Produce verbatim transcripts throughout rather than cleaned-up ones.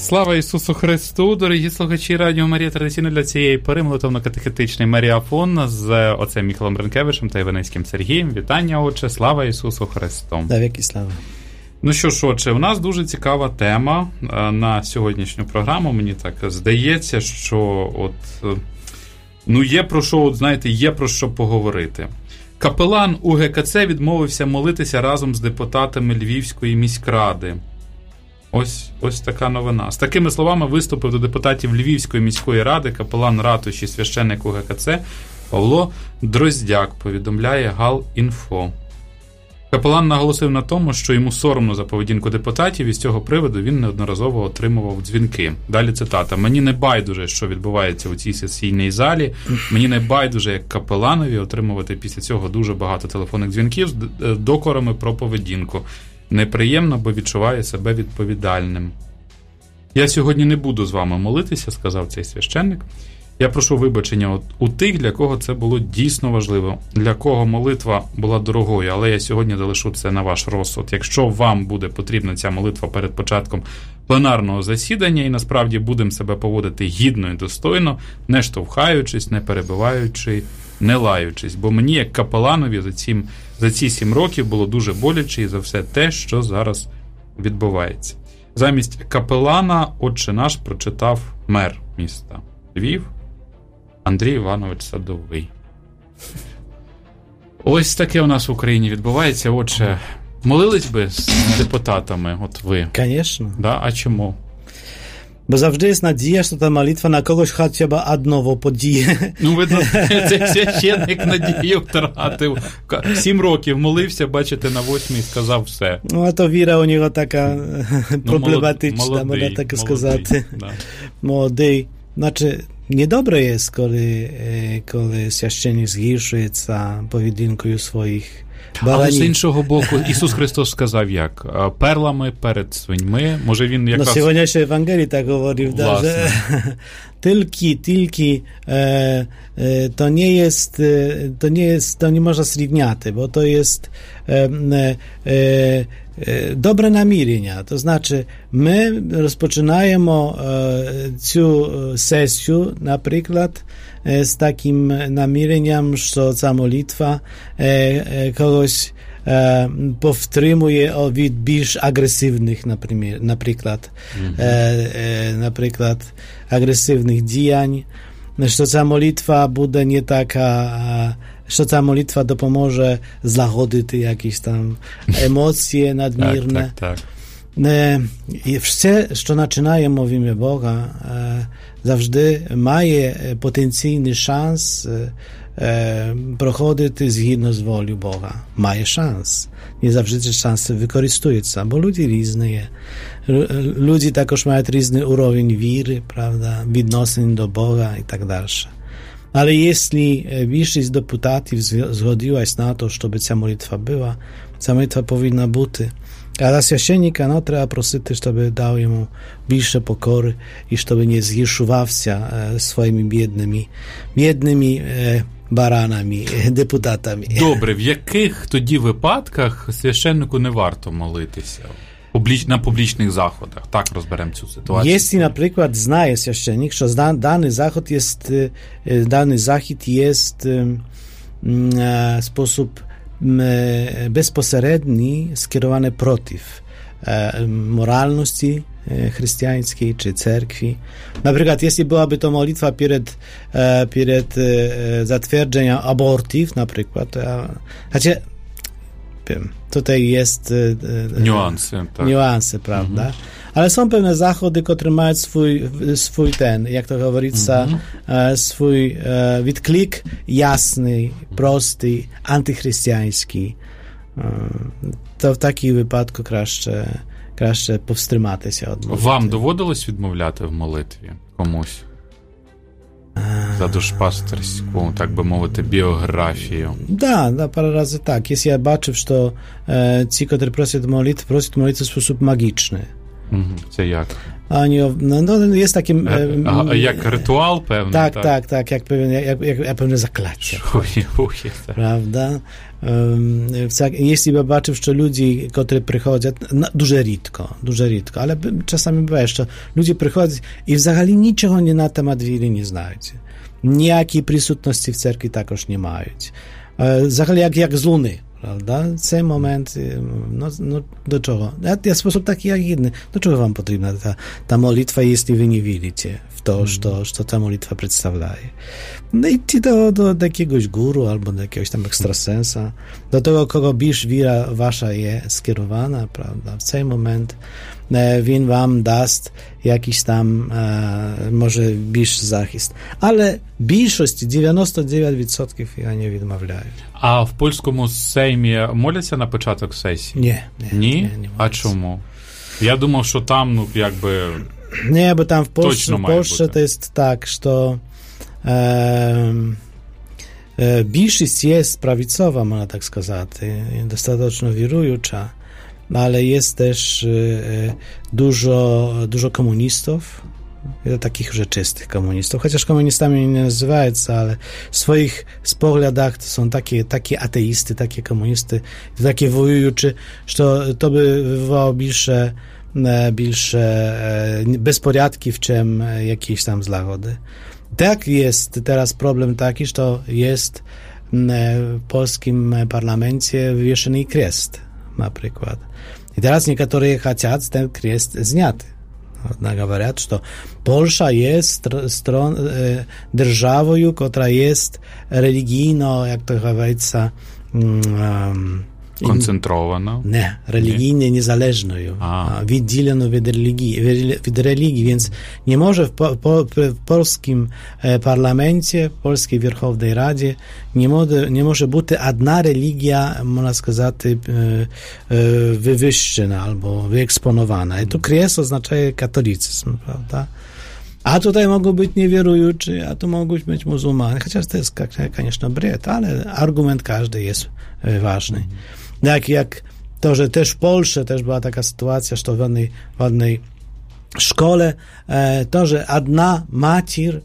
Слава Ісусу Христу, дорогі слухачі Радіо Марія, традиційно для цієї пори молитовно-катехетичний Маріафон з отцем Міхалом Ренкевичем та Іванецьким Сергієм. Вітання, отче, слава Ісусу Христу. Да, віки слава. Ну що ж, отче, у нас дуже цікава тема на сьогоднішню програму. Мені так здається, що от, ну є про що, от, знаєте, є про що поговорити. Капелан У Ге Ка Це відмовився молитися разом з депутатами Львівської міськради. Ось, ось така новина. З такими словами виступив до депутатів Львівської міської ради капелан ратуші, священник У Ге Ка Це Павло Дроздяк, повідомляє Гал.Інфо. Капелан наголосив на тому, що йому соромно за поведінку депутатів, і з цього приводу він неодноразово отримував дзвінки. Далі цитата. «Мені не байдуже, що відбувається у цій сесійній залі. Мені не байдуже, як капеланові, отримувати після цього дуже багато телефонних дзвінків з докорами про поведінку. Неприємно, бо відчуваю себе відповідальним. Я сьогодні не буду з вами молитися», – сказав цей священник. «Я прошу вибачення у тих, для кого це було дійсно важливо, для кого молитва була дорогою, але я сьогодні залишу це на ваш розсуд. Якщо вам буде потрібна ця молитва перед початком пленарного засідання і насправді будемо себе поводити гідно і достойно, не штовхаючись, не перебиваючи, не лаючись, бо мені, як капеланові, за, цим, за ці сім років було дуже боляче і за все те, що зараз відбувається». Замість капелана «Отче наш» прочитав мер міста Львів Андрій Іванович Садовий. Ось таке у нас в Україні відбувається. Отже, молились би з депутатами, от ви? Звісно. Да? А чому? Бо завжди є надія, що та молитва на когось хоча б одного подіє. Ну, видно, цей священник надію втратив. Сім років молився, бачите, на восьмій сказав все. Ну, а то віра у нього така проблематична, ну, молодий, можна так молодий, сказати. Да. Молодий. Значить, недобре є, коли, коли священник згіршується поведінкою своїх баранів. Але з іншого боку, Ісус Христос сказав як? Перлами перед свиньми. Може він якраз... Ну, сьогоднішній Євангелій так говорив, да, że тільки, тільки е, е, to nie jest, to nie jest, to nie można zrівняти, bo to jest e, e, dobre намірення. То значить, ми розпочинаємо цю сесію, наприклад, з таким наміренням, що ця молитва когось повтримує від більш агресивних, наприклад, mm-hmm. наприклад, агресивних діянь, що ця молитва буде не така, що ця молитва допоможе злагодити якісь там емоції надмірне. Так, так, так. І все, що починаємо в ім'я Бога, завжди має потенційний шанс проходити згідно з волею Бога. Має шанс. Не завжди ці шанси використовуються, бо люди різні є. Люди також мають різний уровень віри, правда, відносин до Бога і так далі. Але якщо більшість депутатів згодилась на те, щоб ця молитва була, ця молитва повинна бути. А за священника, ну, треба просити, щоб дав йому більше покори і щоб не згіршувався своїми бідними, бідними баранами, депутатами. Добре, в яких тоді випадках священнику не варто молитися? На публічних заходах. Так розберемо цю ситуацію. Якщо, наприклад, знає священник, що даний захід є, даний захід є спосіб безпосередній скерований проти moralności chrześcijańskiej czy cerkwi. Na przykład, jeśli byłaby to modlitwa przed, przed zatwierdzeniem abortów, na przykład, znaczy, tutaj jest niuansy, tak. niuansy, prawda? Mhm. Ale są pewne zachody, które mają swój, swój ten, jak to говорится, mhm. swój відклик jasny, prosty, antychrześcijański. To w takim wypadku краще, краще повстриматися від молитви. Вам доводилось відмовляти в молитві комусь? За душпастерську, так би мовити, біографію. Да, да, пару разів так. Якщо я бачив, що е, ці, які просять молитви, просять молитви в спосіб магічний. Це як? Oni, no, no, jest taki... A, a jak rytuał pewny? Tak, tak, tak, tak jak, pewien, jak, jak, jak pewne zaklęcie. Prawda? Um, jeśli zobaczysz, że ludzi, którzy przychodzą, no, дуже рідко, дуже рідко, ale czasami bywa jeszcze, ludzie przychodzą i w zasadzie niczego nie na temat wiry nie znają. Ніякої присутності в церкві також не мають. Взагалі, як, як з Луни, правда? Цей момент, ну, ну до чого? Я спосіб такий, як єдний. До чого вам потрібна та, та молитва, якщо ви не вірите в то, що, що та молитва представляє? No idźcie do, do, do jakiegoś guru albo do jakiegoś tam ekstrasensa, do tego, kogo bільш wira wasza jest skierowana, prawda? W ten moment він wam дасть jakiś tam e, może більш захист. Але більшості, дев'яносто дев'ять відсотків, я не відмовляю. А в польському сеймі моляться на початок сесії? Ні. Ні? Ні? Не а чому? Я думав, що там, ну, якби... Nie, bo tam w Polsce, w Polsce to jest tak, że e, e, większość jest prawicowa, można tak сказать, dostatecznie wirująca, ale jest też e, dużo, dużo komunistów, takich rzeczywistych komunistów, chociaż komunistami nie nazywają, ale w swoich poglądach to są takie, takie ateisty, takie komunisty, takie wojujące, że to by wywołało większe більше безпорядки, в чим якісь там злагоди. Так є зараз проблем такий, що є в польському парламенті вивішений крест, наприклад. І зараз некоторі хочуть ten крест зняти. Говорять, що Польща є строн, державою, яка є релігійно, як то говориться, Koncentrowana? Nie, religijnie niezależną, відділену від релігії, від релігії, więc nie może w, po, po, w polskim parlamencie, w polskiej Верховnej Radzie nie może, nie może być jedna religia, można сказати, wywyższona albo wyeksponowana. I tu kres oznacza katolicyzm, prawda? A tutaj mogą być niewierujący, a tu mogą być muzułmanie, chociaż to jest, конечно, bred, ale argument każdy jest ważny. Jak, jak to, że też w Polsce też była taka sytuacja, że to w jednej, w jednej szkole, to, że jedna macier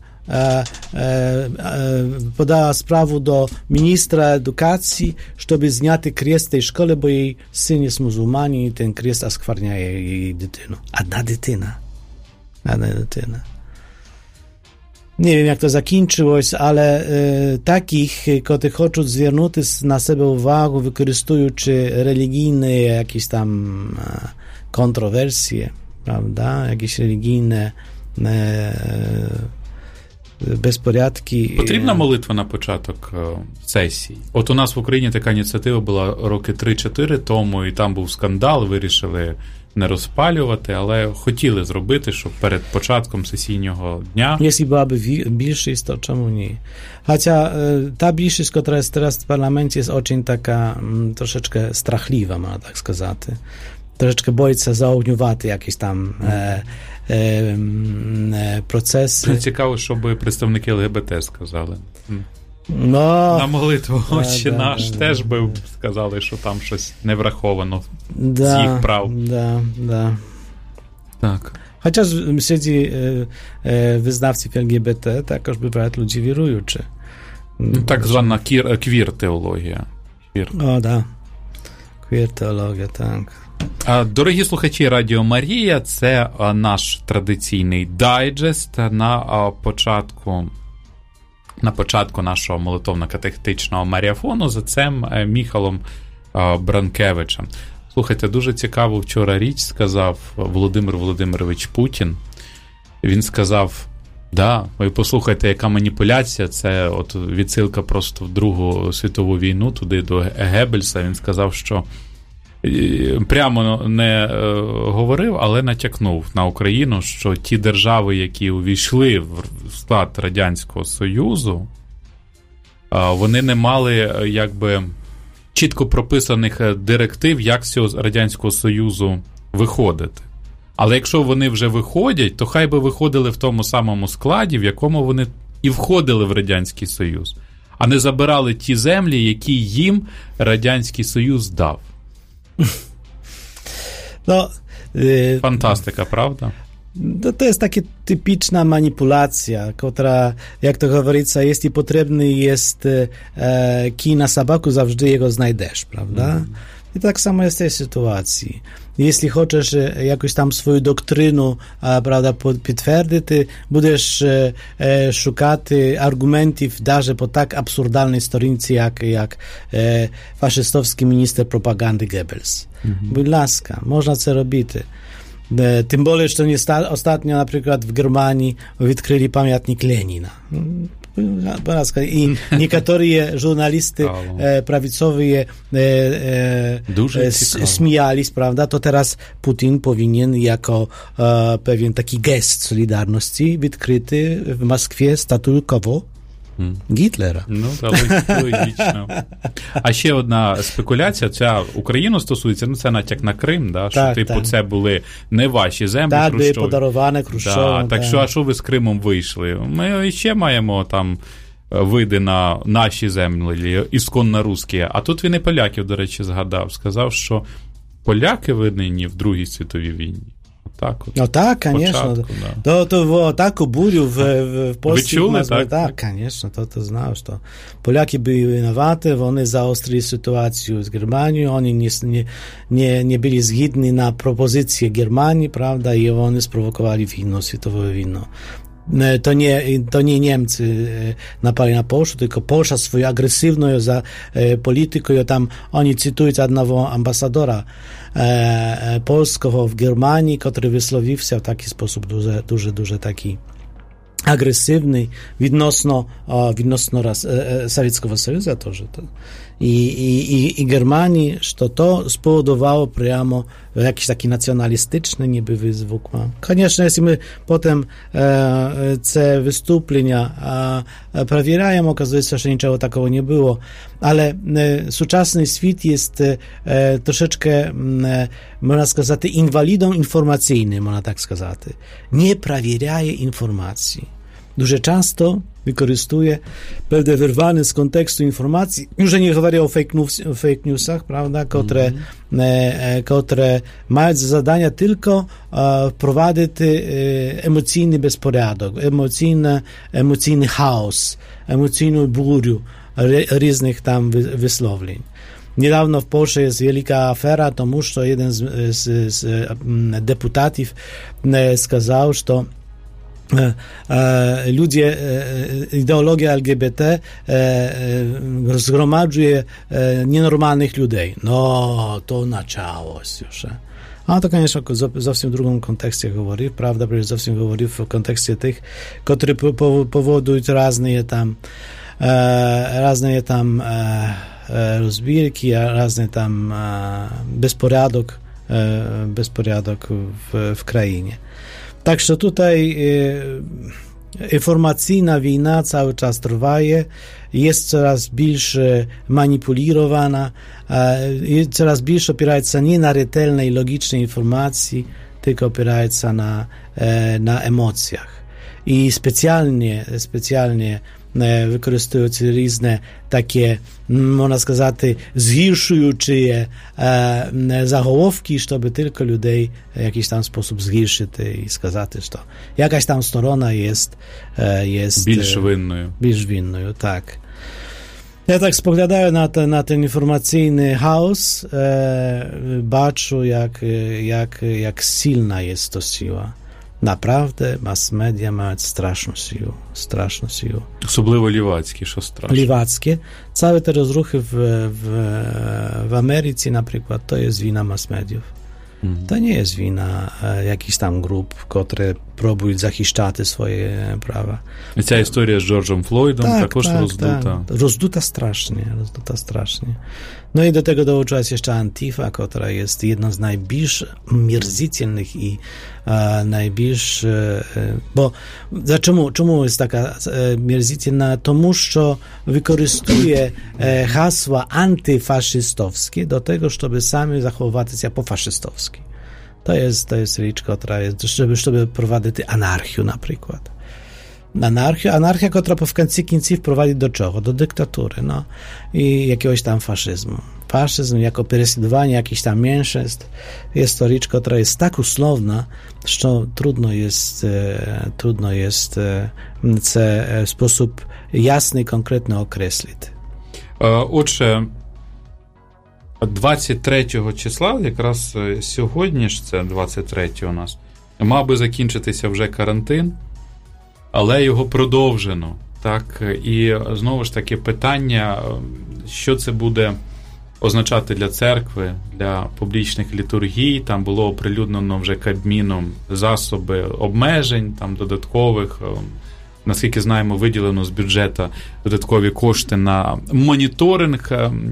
podała sprawę do ministra edukacji, żeby zняти kres tej szkole, bo jej syn jest muzułmanin i ten kres oskwarnia jej dytynu. Jedna dytyna. Jedna dytyna. Nie wiem, jak to zakończyło, ale e, takich, którzy chcą zwrócić na siebie uwagę, wykorzystujący religijne jakieś tam e, kontrowersje, prawda, jakieś religijne e, безпорядки. Потрібна молитва на початок сесії? От у нас в Україні така ініціатива була роки три-чотири тому, і там був скандал, вирішили не розпалювати, але хотіли зробити, щоб перед початком сесійного дня... Jeśli byłaby більшість, to czemu nie? Chociaż ta більшість, która jest teraz w parlamencie, jest очень taka troszeczkę strachliwa, można tak сказать. Troszeczkę boиться заогнювати якісь там е, е, е, процеси. Цікаво, щоб представники ЛГБТ сказали. No, на молитву «Отче да, наш» да, теж да, би да. сказали, що там щось не враховано да, з їх прав. Да, да. Так. Chociaż wśród e, e, wyznawców L G B T також бувають ludzie wierujący. Так звана кір, квір-теологія. Квір. О, да. Квір-теологія, так. Дорогі слухачі Радіо Марія, це наш традиційний дайджест на початку на початку нашого молитовно-катехетичного марафону з отцем Міхалом Бранкевичем. Слухайте, дуже цікаво вчора річ сказав Володимир Володимирович Путін. Він сказав, да, ви послухайте, яка маніпуляція, це от відсилка просто в Другу світову війну, туди до Геббельса. Він сказав, що прямо не говорив, але натякнув на Україну, що ті держави, які увійшли в склад Радянського Союзу, вони не мали якби чітко прописаних директив, як з цього Радянського Союзу виходити. Але якщо вони вже виходять, то хай би виходили в тому самому складі, в якому вони і входили в Радянський Союз, а не забирали ті землі, які їм Радянський Союз дав. No, Fantastyka, prawda? To, to jest taka typiczna manipulacja, która, jak to говорится, jeśli potrzebny jest e, kij na sabaku, zawsze jego znajdziesz, prawda? Mm. I tak samo jest w tej sytuacji. Jeśli chcesz jakąś tam swoją doktrynu, a, prawda, potwierdzić, ty będziesz e, e, szukać argumentów даже po tak absurdalnej storicy, jak, jak e, faszystowski minister propagandy Goebbels. Mm-hmm. Будь ласка, można co robić. Tym bardziej, że nie sta- ostatnio na przykład w Germanii odkryli pamiętnik Lenina. I niektórzy żurnalisty e, prawicowi e, e, śmiali, prawda, to teraz Putin powinien jako e, pewien taki gest solidarności odkryty w Moskwie statutowo Hmm. Гітлера. Ну, але логічно. А ще одна спекуляція, ця Україну стосується, ну це натяк на Крим, да, що так, типу так. це були не ваші землі, так, Хрущов. Так, подароване Хрущовим. Да, так, так що, а що ви з Кримом вийшли? Ми ще маємо там види на наші землі, ісконно русські. А тут він і поляків, до речі, згадав. Сказав, що поляки винні в Другій світовій війні. Так, no tak, конечно. Да. To, to było taką buriu w, w, w Polsce. Wyczuły, tak? Tak, конечно, to, to znasz. To. Polaki byli winowaty, oni zaostrzyli sytuację z Germanią, oni nie, nie, nie, nie byli zgodni na propozycję Germanii, prawda, i oni sprowokowali wojnę, światową wojnę. To nie, to nie Niemcy napali na Polskę, tylko Polska swoją agresywną za polityką, tam oni cytują jednego ambasadora e, polskiego w Germanii, który wysłowił się w taki sposób duży, duży, duży taki agresywny відносно, відносно раз, Советского Союза тоже. I, i, i Germanii, że to spowodowało прямо jakiś taki nacjonalistyczny niby wyzwuk. Конечно, jeśli my potem e, te wystąpienia e, проверяем, okazuje się, że niczego takiego nie było. Ale e, współczesny świat jest e, troszeczkę, e, można сказати, inwalidą informacyjnym, można tak сказać. Nie проверяє informacji. Дуже часто wykorzystuje pewne wyrwane z kontekstu informacji, już nie mówię o fake, news, fake newsach, prawda, które, mm-hmm. e, które mają za zadanie tylko e, wprowadzić e, emocjonalny bezporządek, emocjonalny, emocjonalny chaos, emocjonalną burię różnych tam wy, wysłowień. Niedawno w Polsce jest wielka afera, tomu, że jeden z, z, z deputatów сказал, że ludzie, ideologia L G B T zgromadzuje nienormalnych ludzi. No, to naciało już. A to, конечно, zupełnie w drugim kontekście mówi, prawda, przecież zupełnie mówi w kontekście tych, które powodują różne tam różne tam rozbierki, różne tam bezporządek, bezporządek w, w krainie. Także tutaj e, informacyjna wojna cały czas trwa, jest coraz bardziej manipulowana, e, coraz bardziej opiera się nie na rzetelnej, logicznej informacji, tylko opiera się na, e, na emocjach. I specjalnie, specjalnie e, wykorzystując różne takie, można сказать, zgorszające e, zachołowki, żeby tylko ludzi w jakiś tam sposób zgorszyć i сказать, że jakaś tam strona jest e, jest bільш winną. Bільш winną, tak. Ja tak spoglądaję na, te, na ten informacyjny chaos, e, baczę, jak, jak, jak silna jest to siła. Naprawdę mass media mają straszną siłę, straszną siłę. Особливо лівацькі, що страшно. Lewackie. Całe te rozruchy w, w, w Ameryce na przykład, to jest wina mass mediów. Mhm. To nie jest wina e, jakichś tam grup, które próbują zahiszczać swoje prawa. I cała historia z George'em Floydem tak, також tak, rozduta. Tak. Rozduta strasznie, rozduta strasznie. No i do tego dołączyła się jeszcze Antifa, która jest jedną z najbardziej mierzytelnych i e, najbardziej... E, bo za czemu, czemu jest taka e, mierzytelna? Tomu, że wykorzystuje e, hasła antyfaszystowskie do tego, żeby sami zachowywać się pofaszystowski. To jest, to jest rzecz, która jest, żeby, żeby prowadzić anarchię na przykład. Anarchia, anarchia, która w końcu końców prowadzi do czego? Do dyktatury, no i jakiegoś tam faszyzmu. faszyzm, jako prześladowanie jakichś tam mniejszość. Jest to rzecz, która jest tak usłowna, że trudno jest, trudno jest це w sposób jasny i konkretny określić. Отже, двадцять третього числа, якраз сьогодні ж це двадцять третє у нас, мав би закінчитися вже карантин, але його продовжено. Так, і знову ж таки питання, що це буде означати для церкви, для публічних літургій. Там було оприлюднено вже Кабміном засоби обмежень, там додаткових, наскільки знаємо, виділено з бюджету додаткові кошти на моніторинг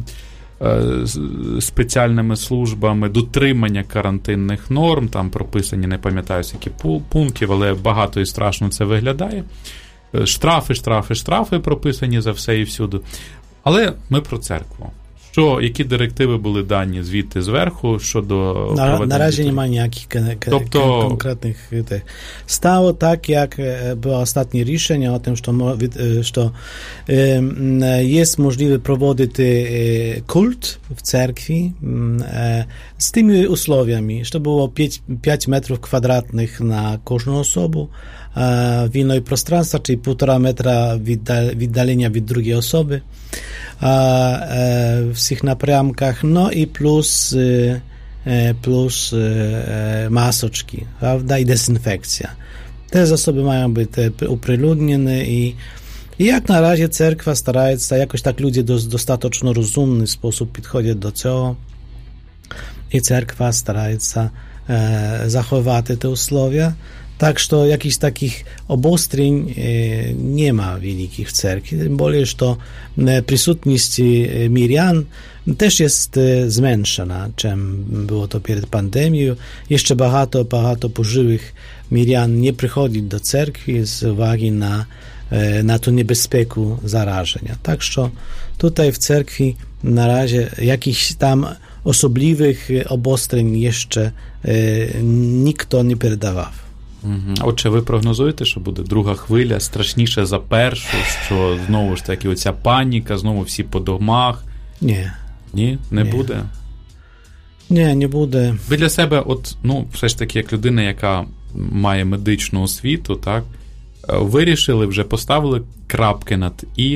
спеціальними службами, дотримання карантинних норм, там прописані, не пам'ятаю, які пунктів, але багато і страшно це виглядає. Штрафи, штрафи, штрафи прописані за все і всюди. Але ми про церкву. Що, які директиви були дані звідти зверху щодо проведення? Наразі немає ніяких тобто... конкретних. Стало так, як було останнє рішення о тим, що, що є можливість проводити культ в церкві з тими условиями, що було п'ять метрів квадратних на кожну особу, вільної пространства, чи півтора метра віддалення від другої особи w tych napramkach, no i plus, plus masoczki, prawda, i dezynfekcja. Te zasoby mają być upryludnione i, i jak na razie cerkwa stara się, jakoś tak ludzie w dostatecznie rozumny sposób podchodzą do tego i cerkwa stara się zachować te usłowia. Tak, że jakichś takich obostrzeń nie ma wielkich w cerkwi. Tym bardziej, że присутність mirian też jest zmniejszona, czym było to przed pandemią. Jeszcze багато, багато pożyłych mirian nie przychodzi do cerkwi z uwagi na, na tą niebezpiekę zarażenia. Tak, że tutaj w cerkwi na razie jakichś tam osobliwych obostrzeń jeszcze nikt nie передавав. Отже, ви прогнозуєте, що буде друга хвиля, страшніше за першу, що знову ж таки оця паніка, знову всі по домах? Ні. Ні? Не Ні. буде? Ні, не буде. Ви для себе, от, ну, все ж таки, як людина, яка має медичну освіту, так, вирішили, вже поставили крапки над «і»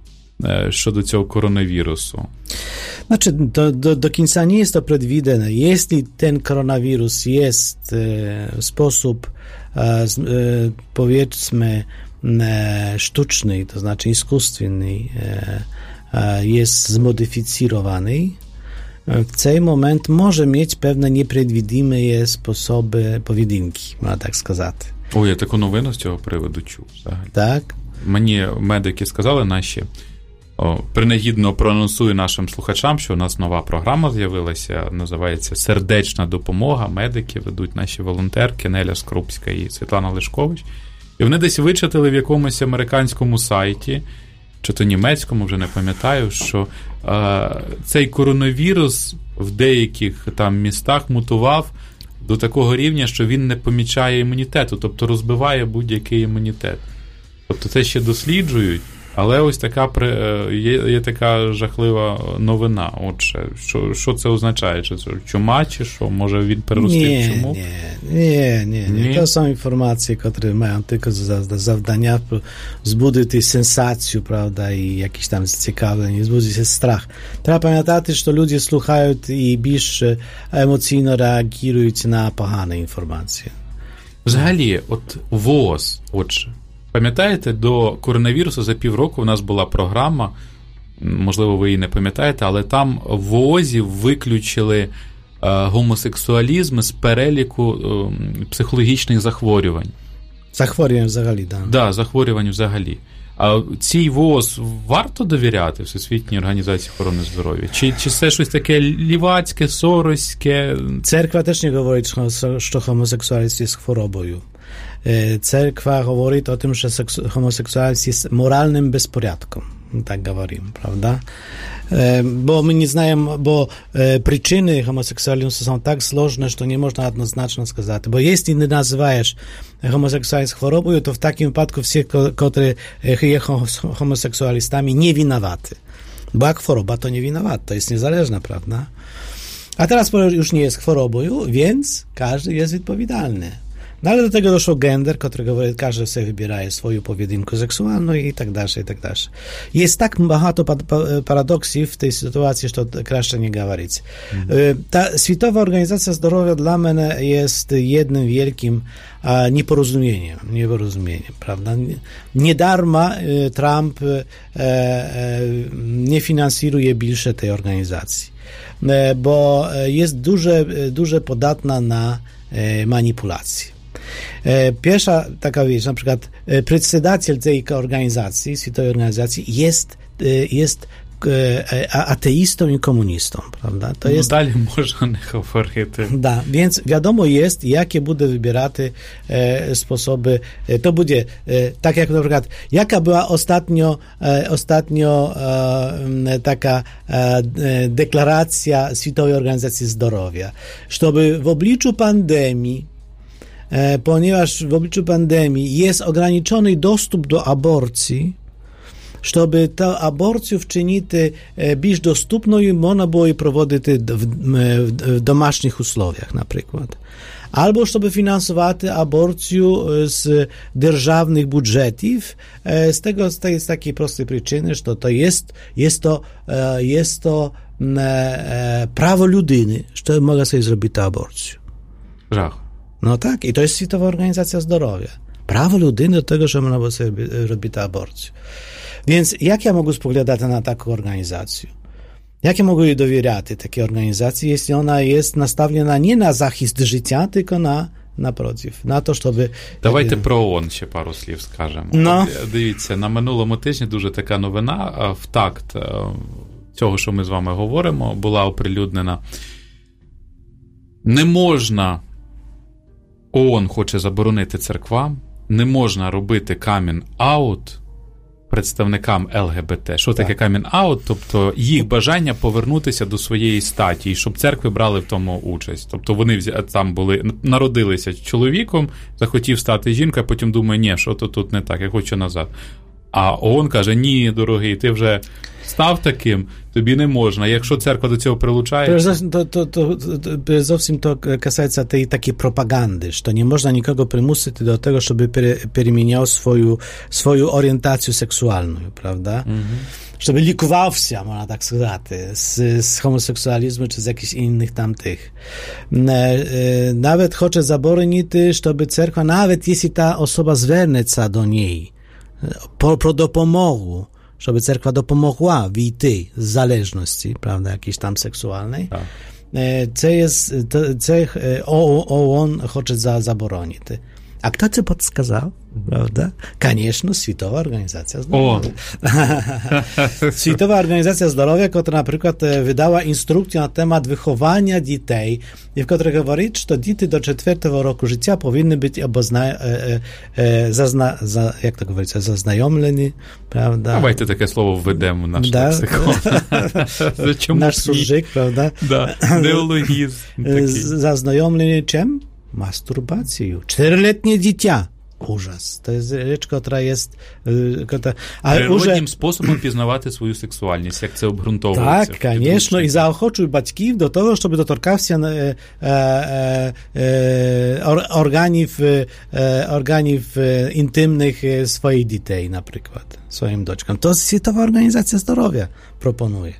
щодо цього коронавірусу? Znaczy, do, do, do końca nie jest to przewidziane. Jeśli ten koronawirus jest e, w sposób, e, e, powiedzmy, e, sztuczny, to znaczy искусственny, e, e, jest zmodyfikowany, w ten moment może mieć pewne nieprzewidywalne sposoby powedінки, można tak сказати. Ой, я таку новину з цього приводу чув. Взагалі. Так. Мені медики сказали наші, О, принагідно проанонсую нашим слухачам, що у нас нова програма з'явилася, називається «Сердечна допомога». Медики ведуть наші волонтерки Неля Скрупська і Світлана Лешкович. І вони десь вичитали в якомусь американському сайті, чи то німецькому, вже не пам'ятаю, що е, цей коронавірус в деяких там містах мутував до такого рівня, що він не помічає імунітету, тобто розбиває будь-який імунітет. Тобто це ще досліджують. Але ось така є, є така жахлива новина. Отже, що, що це означає? Чи це чума, чи що? Може він перерости в чуму? Ні, ні, ні. To są informacje, które mają tylko za zadania wzbudzić sensację, prawda, i jakiś tam zaciekawienie, wzbudzić strach. Trzeba pamiętać, że ludzie słuchają i bільше emocjonalnie reagują na pogane informacje. Взагалі, от ВОЗ, отже, пам'ятаєте, до коронавірусу за півроку в нас була програма, можливо, ви її не пам'ятаєте, але там в ВОЗі виключили е, гомосексуалізм з переліку е, психологічних захворювань. Захворювань взагалі, так. Так, да, захворювань взагалі. А цій ВОЗ варто довіряти Всесвітній організації охорони здоров'я? Чи, чи це щось таке лівацьке, сороське? Церква теж не говорить, що гомосексуалізм є хворобою. Cerkwa mówi o tym, że homoseksualizm jest moralnym bezporядком, tak mówimy, prawda? Bo my nie znamy, bo przyczyny homoseksualizmu są tak złożone, że to nie można jednoznacznie сказать. Bo jeśli nie nazywajesz homoseksualizm chorobą, to w takim wypadku wszyscy, którzy są homoseksualistami, nie winowaty. Bo jak choroba, to nie winowata, to jest niezależna, prawda? A teraz już nie jest chorobą, więc każdy jest odpowiedzialny. No ale do tego doszło gender, którego każdy sobie wybiera swoją powedynkę seksualną i tak dalej, i tak dalej. Jest tak багато paradoksów w tej sytuacji, że to краще nie говорить. Mhm. Ta Światowa Organizacja Zdrowia dla mnie jest jednym wielkim a, nieporozumieniem, nieporozumieniem, prawda? Nie darma Trump e, e, nie finansuje więcej tej organizacji, e, bo jest duże, duże podatna na e, manipulacje. Pierwsza taka rzecz, na przykład przedstawiciel tej organizacji, Światowej Organizacji jest, jest ateistą i komunistą, prawda? To no jest, dalej można nie говорити. Da, więc wiadomo jest, jakie będą wybierane e, sposoby. E, to będzie, e, tak jak na przykład, jaka była ostatnio, e, ostatnio e, taka e, deklaracja Światowej Organizacji Zdrowia, żeby w obliczu pandemii, ponieważ w obliczu pandemii jest ograniczony dostęp do aborcji, żeby tę aborcję wczynić bardziej dostępną i można było jej prowadzić w, w domasznych usłowiach na przykład. Albo żeby finansować aborcję z державnych budżetów, z tego z tej z takiej prostej przyczyny, że to jest, jest to, jest to prawo ludyny, że mogę sobie zrobić tę aborcję. Żach. No tak, i to jest Światowa Organizacja Zdrowia. Prawo ludyny do tego, że można sobie robić tę aborcję. Więc jak ja mogę spoglądać na taką organizację? Jak ja mogę jej dowierzać takiej organizacji, jeśli ona jest nastawiona nie na захист życia, tylko на, напротив, на то, щоб... Давайте про ООН ще пару слів скажемо. No. Дивіться, на минулому тижні дуже така новина, в такт цього, що ми з вами говоримо, була оприлюднена. Не можна, ООН хоче заборонити церквам, не можна робити камін-аут представникам ЛГБТ. Що таке камін-аут? Тобто їх бажання повернутися до своєї статі, і щоб церкви брали в тому участь. Тобто вони там були, народилися чоловіком, захотів стати жінкою, а потім думає, ні, що то тут не так, я хочу назад. А ООН каже, ні, дорогий, ти вже став таким, тобі не можна. Якщо церква до цього прилучається... To, to, to, to zowsім to касається tej takiej propagandy, że nie można nikogo przymusić do tego, żeby переменяł swoją, swoją orientację seksualną, prawda? Mm-hmm. Żeby likował się, można tak сказать, z, z homoseksualizmu czy z jakichś innych tamtych. Nawet chce zabronić, żeby cerkwa, nawet jeśli ta osoba zwiernie się do niej, po, po dopomogу, żeby cerkwa dopomogła w tej zależności, prawda, jakiejś tam seksualnej, tak. Co jest, co ООН chce za, zabronić. A kto ci podskazał, prawda? Конечно, Światowa Organizacja Zdrowia. Światowa Organizacja Zdrowia, która na przykład wydała instrukcję na temat wychowania dzieci, w której mówi, że dzieci do czwartego roku życia powinny być obozna, e, e, zazna, za, jak to mówić, zaznajomleni, prawda? Давайте таке слово введемо в наш да. лексикон. Nasz суржик, prawda? Да, неологізм такий. Zaznajomleni czym? Masturbacją. Czteroletnie dziecię. Ужас. To jest rzecz, która jest... Która, Природнім уже... способом пізнавати свою сексуальність, як це обґрунтовується. Так, звісно, і заохочуй батьків до того, щоб доторкався е, е, е, органів, е, органів інтимних своїх дітей, наприклад, своїм дочкам. To Światowa Organizacja Zdrowia proponuje.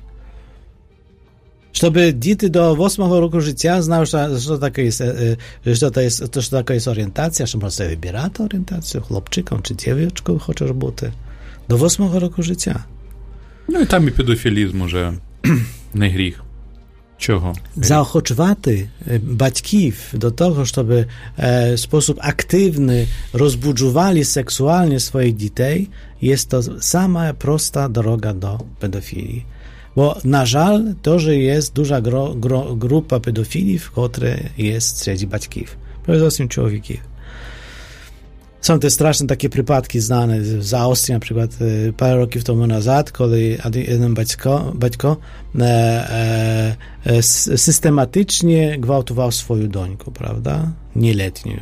Żeby dzieci do ósmego roku życia znały, że to jest, że to jest, że taka jest orientacja, że można sobie wybierać orientację, chłopczykom czy dziewczynkom chociaż być. Do ósmego roku życia. No i tam i pedofilizm że nie grzech. Czego? Zaochoczwaty батьків do tego, żeby w sposób aktywny rozbudzowali seksualnie swoich dzieci, jest to sama prosta droga do pedofilii. Bo na żal to, że jest duża gro, gro, grupa pedofilów, która jest wśród батьків. Przede wszystkim człowieków. Są te straszne takie przypadki znane z Austrii, na przykład parę roków temu nazad, kiedy jeden батько, батько e, e, systematycznie gwałtował swoją dońkę, prawda? Nieletnią.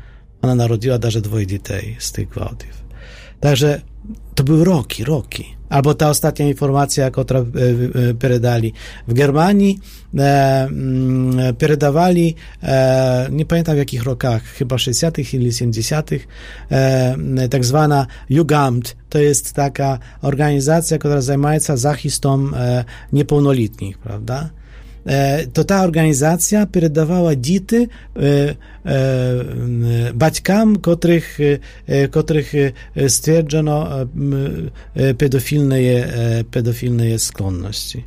Ona narodziła даже dwoje dzieci z tych gwałtów. Także to były roki, roki. albo ta ostatnia informacja, która передали. W Germanii e, передавали, e, nie pamiętam w jakich rokach, chyba sześćdziesiątych ili siedemdziesiątych, e, tak zwana Jugendamt. To jest taka organizacja, która zajmuje się zachistą e, niepełnoletnich, prawda? To ta organizacja передавала діти батькам, котрих, котрих stwierdzono pedofilne, pedofilne skłonności.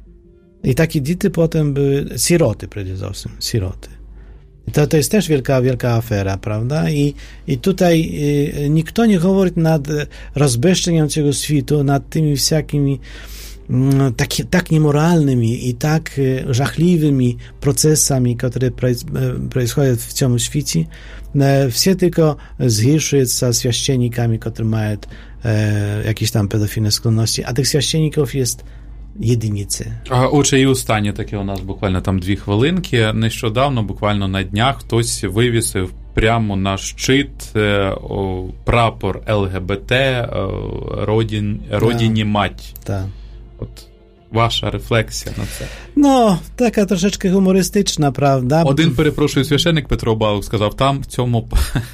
I takie dzieci potem były siroty, przede wszystkim, siroty. To, to jest też wielka, wielka afera, prawda? I, i tutaj nikt nie mówi nad rozbeszczeniem tego światu, nad tymi wszelkimi tak, tak niemoralnymi i tak żachliwymi procesami, które происходят w tym świecie, все tylko zgorszuje się święcennikami, którzy mają jakieś tam pedofilne skłonności, a tych święcenników jest єдиниці. А, отже, і останнє таке у нас буквально там дві хвилинки. Нещодавно, буквально на днях, хтось вивісив прямо на щит е, о, прапор ЛГБТ е, родін, родині мать. Так. От ваша рефлексія на це. No, taka troszeczkę humorystyczna, prawda? Один, перепрошую, священник Петро Балух сказав, там в цьому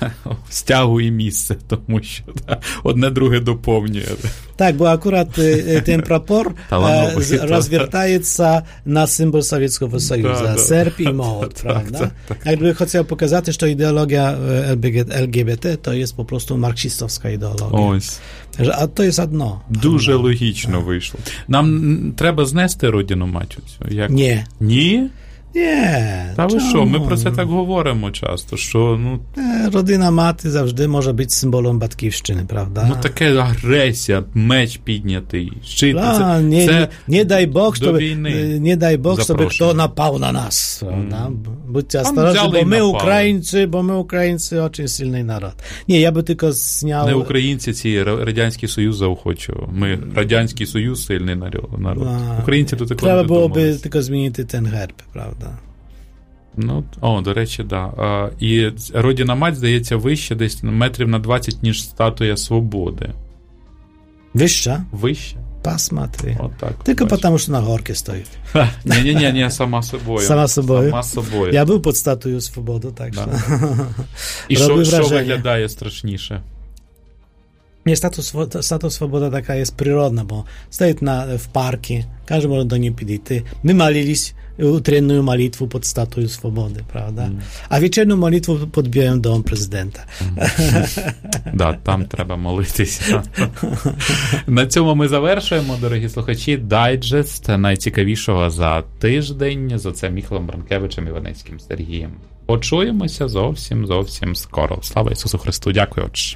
стягу і місце, тому що да, одне друге доповнює. Tak, bo akurat y, ten prapor e, rozwiertaje się na symbol Sowieckiego Sojuszu, da, da. serp i mołot, prawda? Tak, tak, tak. Jakby chciał pokazać, że ideologia L G B T to jest po prostu marksistowska ideologia. Ось. A to jest одно. Дуже одно. Логічно вийшло. Нам треба знести родину мать оцю? Як? Ні. Ні? Nie. Та ви що, ми про це так говоримо часто, що, ну... Родина мати завжди може бути символом батьківщини, правда? Ну, таке агресія, меч піднятий, щит, да, це, не, це не, не дай Бог, щоб, не дай Бог, щоб хто напав на нас, правда? Mm. Будьте осторожні, бо ми українці, бо ми українці, дуже сильний народ. Ні, я би тільки зняв... Не українці, ці Радянський Союз заохочував. Ми, Радянський Союз, сильний народ. А, українці до такого треба не було думали. би тільки змінити ten герб, правда? Ну, о, до речі, да. А, і родина мать, здається, вище десь метрів на двадцять, ніж статуя Свободи. Вища? Вище. Посмотри. От так. Тільки тому, що на горці стоїть. Ні-ні-ні, ні, сама собою. Сама собою? Сама собою. Я був під статуєю Свободи, так да. що... І що, що виглядає страшніше? Nie, status, status swoboda taka jest przyrodna, bo stoi na, w parki, każdy może do niej підійти. My maliliśmy utrенную молитву pod statują swobody, prawda? Mm. A wieczorną молитву pod Białym Domem Prezydenta. Mm. Да, там треба молитися. На цьому ми завершуємо, дорогі слухачі, дайджест найцікавішого за тиждень з отцем Міхалом Бранкевичем і Іваницьким Сергієм. Почуємося зовсім, зовсім скоро. Слава Ісусу Христу! Дякую, отче.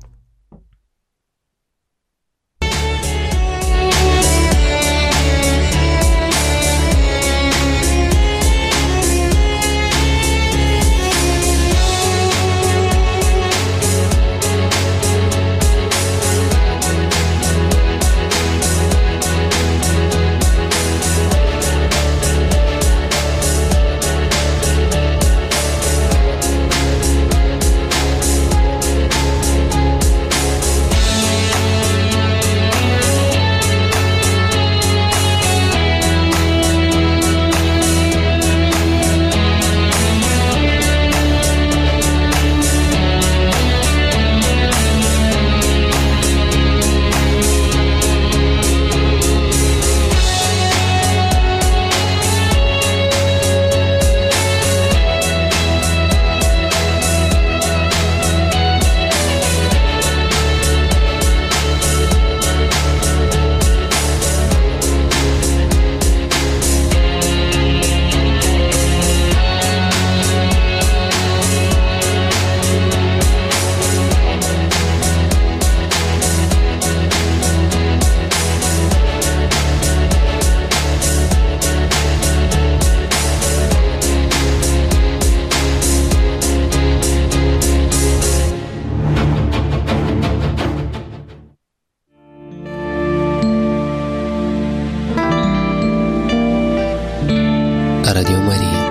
Радіо Марія.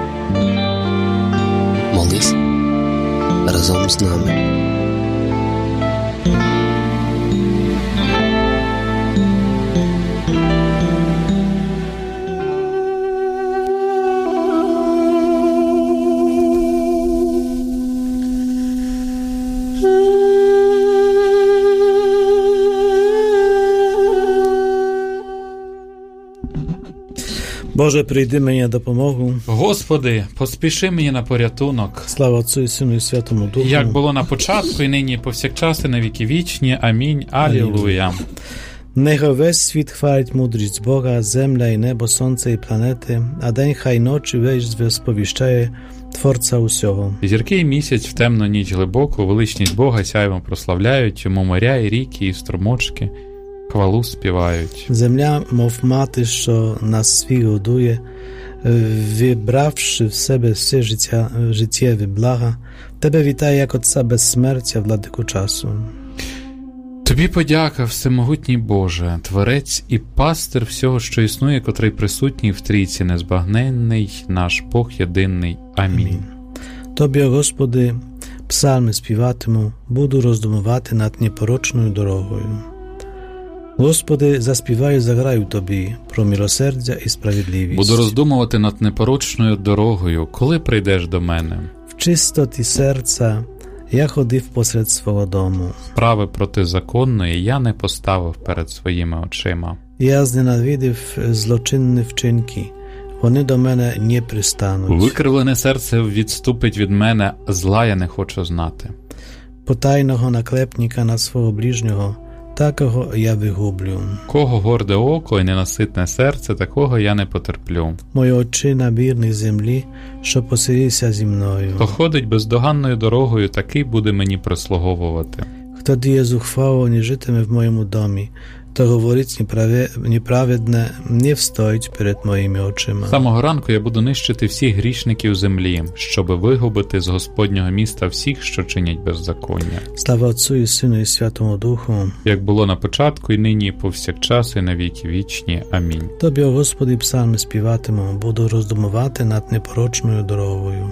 Молись разом з нами. Боже, прийди мені на допомогу. Господи, поспіши мені на порятунок. Слава Отцю і Сину і Святому Духу. Як було на початку, і нині, і повсякчас, і на віки вічні. Амінь. Алілуя. Нехай весь світ хвалить мудрість Бога, земля і небо, сонце і планети, а день хай ночі весь сповіщає Творця усього. Зірки і місяць в темну ніч глибоку, величність Бога сяйвом прославляють, йому моря і ріки, і струмочки хвалу співають. Земля, мов мати, що нас свій годує, вибравши в себе все життя, життєві блага, тебе вітає як Отця безсмертя, владику часу. Тобі подяка, всемогутній Боже, Творець і пастир всього, що існує, котрий присутній в трійці, незбагненний, наш Бог єдиний. Амінь. Амінь. Тобі, Господи, псалми співатиму, буду роздумувати над непорочною дорогою. Господи, заспіваю, заграю Тобі про милосердя і справедливість. Буду роздумувати над непорочною дорогою, коли прийдеш до мене. В чистоті серця я ходив посеред свого дому. Справи протизаконної я не поставив перед своїми очима. Я зненавидів злочинні вчинки, вони до мене не пристануть. Викривлене серце відступить від мене, зла я не хочу знати. Потайного наклепника на свого ближнього, такого я вигублю. Кого горде око і ненаситне серце, такого я не потерплю. Мої очі на вірній землі, що поселився зі мною. Хто ходить бездоганною дорогою, такий буде мені прислуговувати. Хто діє зухвало, не житиме в моєму домі, то говорить неправедне, не встоїть перед моїми очима. З самого ранку я буду нищити всіх грішників землі, щоби вигубити з Господнього міста всіх, що чинять беззаконня. Слава Отцю і Сину і Святому Духу. Як було на початку, і нині, і повсякчас, і на віки вічні. Амінь. Тобі, о Господи, псалми співатиму, буду роздумувати над непорочною дорогою.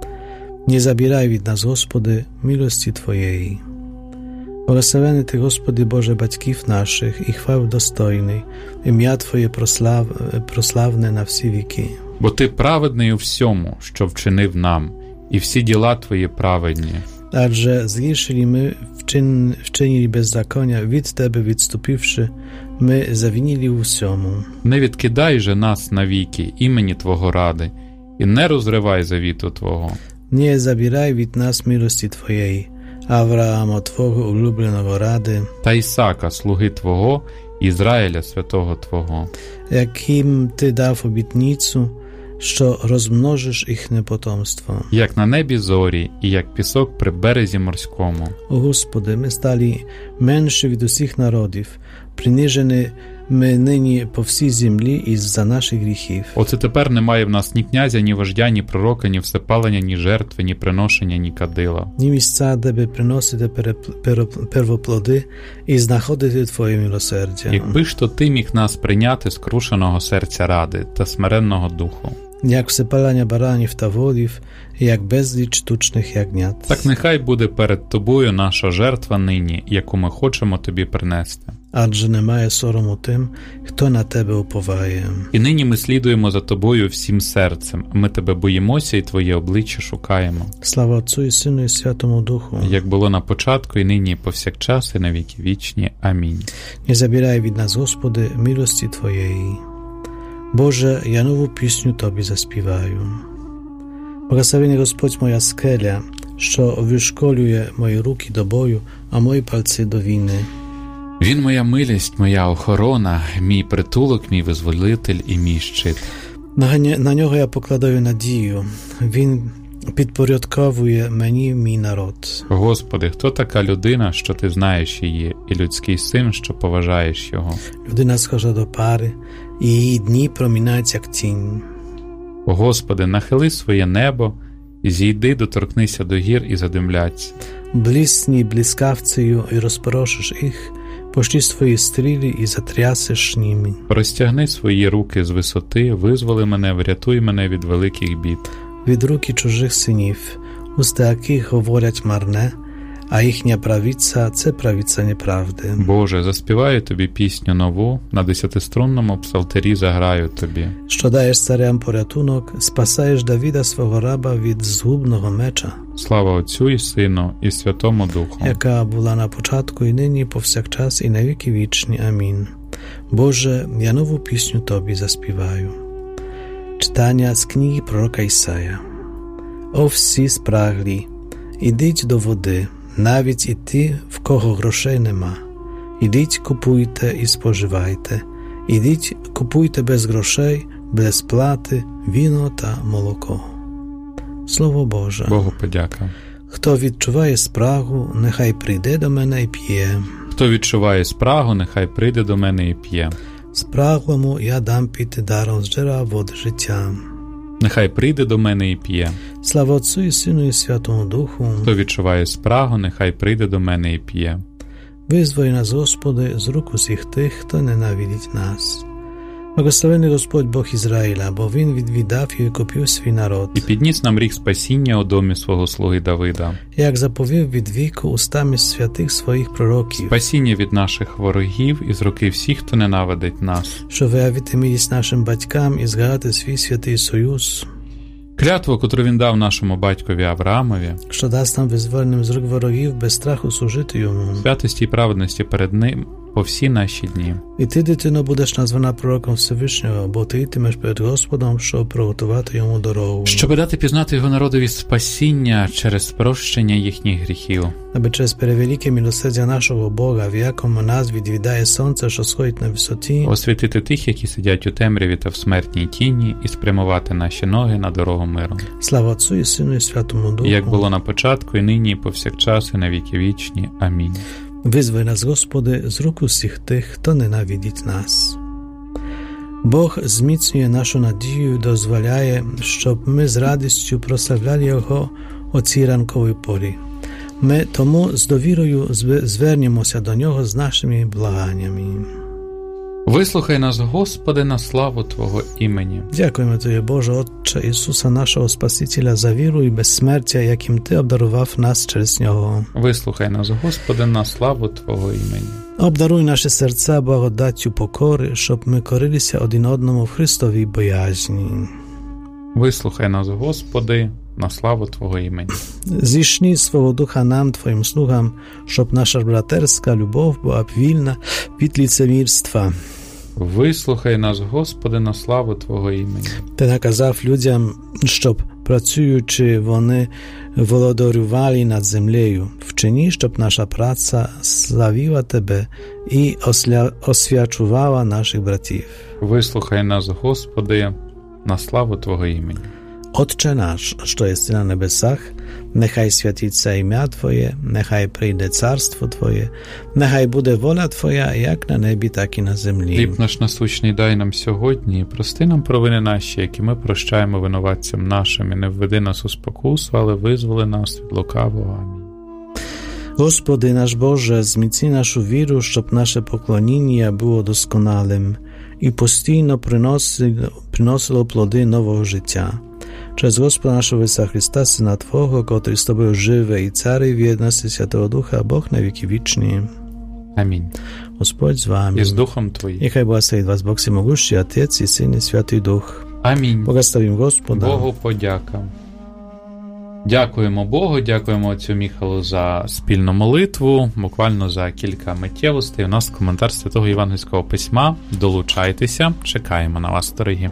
Не забирай від нас, Господи, милості Твоєї. Благословений Ти, Господи Боже, батьків наших, і хвал достойний, ім'я Твоє прослав... прославне на всі віки. Бо Ти праведний у всьому, що вчинив нам, і всі діла Твої праведні. Адже згрішили ми, вчин... вчинили беззаконня, від Тебе відступивши, ми завинили у всьому. Не відкидай же нас навіки імені Твого ради, і не розривай завіту Твого. Не забирай від нас милості Твоєї, Авраама, Твого улюбленого ради, та Ісака, слуги Твого, Ізраїля, святого Твого, яким Ти дав обітницю, що розмножиш їхнє потомство. Як на небі зорі, і як пісок при березі морському. О Господи, ми стали менші від усіх народів, принижені ми нині по всій землі із-за наших гріхів. Оце тепер немає в нас ні князя, ні вождя, ні пророка, ні всепалення, ні жертви, ні приношення, ні кадила. Ні місця, де би приносити первоплоди і знаходити Твоє милосердя. Якби ж то Ти міг нас прийняти скрушеного серця ради та смиренного духу. Як всепалення баранів та волів, як безліч тучних ягнят. Так нехай буде перед Тобою наша жертва нині, яку ми хочемо Тобі принести. Адже немає сорому тим, хто на Тебе уповає. І нині ми слідуємо за Тобою всім серцем. Ми Тебе боїмося і Твоє обличчя шукаємо. Слава Отцю і Сину і Святому Духу. Як було на початку, і нині, і повсякчас, і на віки вічні. Амінь. Не забирай від нас, Господи, милості Твоєї. Боже, я нову пісню Тобі заспіваю. Благословений Господь моя скеля, що вишколює мої руки до бою, а мої пальці до війни. Він моя милість, моя охорона, мій притулок, мій визволитель і мій щит. На, на нього я покладаю надію. Він підпорядковує мені мій народ. Господи, хто така людина, що Ти знаєш її, і людський син, що поважаєш його? Людина схожа до пари, і її дні промінають, як тінь. О Господи, нахили своє небо, і зійди, доторкнися до гір і задимляться. Блисні блискавцею і розпорошиш їх, пошли свої стріли і затрясиш ними. Розтягни свої руки з висоти, визволи мене, врятуй мене від великих бід. Від руки чужих синів, уста яких говорять марне, а їхня правиця – це правиця неправди. Боже, заспіваю Тобі пісню нову, на десятиструнному псалтирі заграю Тобі. Що даєш царям порятунок, спасаєш Давіда свого раба від згубного меча. Слава Отцю і Сину, і Святому Духу. Яка була на початку, і нині, повсякчас, і на віки вічні. Амінь. Боже, я нову пісню Тобі заспіваю. Читання з книги пророка Ісая. О всі спраглі, ідіть до води, навіть і ті, в кого грошей нема. Ідіть, купуйте і споживайте. Ідіть, купуйте без грошей, без плати, віно та молоко. Слово Боже. Богу подяка. Хто відчуває спрагу, нехай прийде до мене і п'є. Хто відчуває спрагу, нехай прийде до мене і п'є. Спраглому я дам піти даром з джерела води життя. Нехай прийде до мене і п'є. Слава Отцю і Сину і Святому Духу. Хто відчуває спрагу, нехай прийде до мене і п'є. Визволь нас, Господи, з рук усіх тих, хто ненавидить нас. Благословений Господь Бог Ізраїля, бо Він відвідав і викупив свій народ. І підніс нам ріг спасіння у домі свого слуги Давида. Як заповів від віку устами святих своїх пророків. Спасіння від наших ворогів і з руки всіх, хто ненавидить нас. Що виявити милість нашим батькам і згадати свій святий союз. Клятву, котру він дав нашому батькові Авраамові. Що дасть нам визволеним з рук ворогів без страху служити йому. Святості і праведності перед ним по всі наші дні. І ти, дитино, будеш названа пророком Всевишнього, бо ти йтимеш перед Господом, щоб приготувати йому дорогу. Щоб дати пізнати його народові спасіння через прощення їхніх гріхів. Аби через перевелике милосердя нашого Бога, в якому нас відвідає сонце, що сходить на висоті, освітити тих, які сидять у темряві та в смертній тіні, і спрямувати наші ноги на дорогу миру. Слава Отцю і Сину і Святому Духу. Як було на початку, і нині, і повсякчас, і на віки вічні. Амінь. Визволь нас, Господи, з рук усіх тих, хто ненавидить нас. Бог зміцнює нашу надію і дозволяє, щоб ми з радістю прославляли Його о цій ранковій порі. Ми тому з довірою звернемося до Нього з нашими благаннями. Вислухай нас, Господи, на славу Твого імені. Дякуємо Тобі, Боже, Отче Ісуса, нашого Спасителя, за віру і безсмертя, яким Ти обдарував нас через Нього. Вислухай нас, Господи, на славу Твого імені. Обдаруй наші серця благодаттю покори, щоб ми корилися один одному в Христовій боязні. Вислухай нас, Господи, на славу Твого імені. Зішни свого Духа нам, Твоїм слугам, щоб наша братерська любов була вільна від лицемірства. Вислухай нас, Господи, на славу Твого імені. Ти наказав людям, щоб, працюючи, вони володарювали над землею. Вчини, щоб наша праця славила Тебе і осля... освячувала наших братів. Вислухай нас, Господи, на славу Твого імені. Отче наш, що єси на небесах, нехай святиться ім'я Твоє, нехай прийде царство Твоє, нехай буде воля Твоя, як на небі, так і на землі. Хліб наш насущний дай нам сьогодні, і прости нам провини наші, які ми прощаємо винуватцям нашим, і не введи нас у спокусу, але визволи нас від лукавого. Амінь. Господи наш Боже, зміцни нашу віру, щоб наше поклоніння було досконалим і постійно приносило, приносило плоди нового життя. Через Господа нашого Ісуса Христа, Сина Твого, котрий з Тобою живе і царить в єдності Святого Духа, Бог на віки вічні. Амінь. Господь з вами. І з Духом Твоїм. Нехай благословить вас Бог всемогущий, Отець і Син і Святий Дух. Амінь. Благословим Господа. Богу подяка. Дякуємо Богу, дякуємо отцю Міхалу за спільну молитву. Буквально за кілька миттєвостей у нас коментар Святого Євангельського письма. Долучайтеся, чекаємо на вас, дорогі.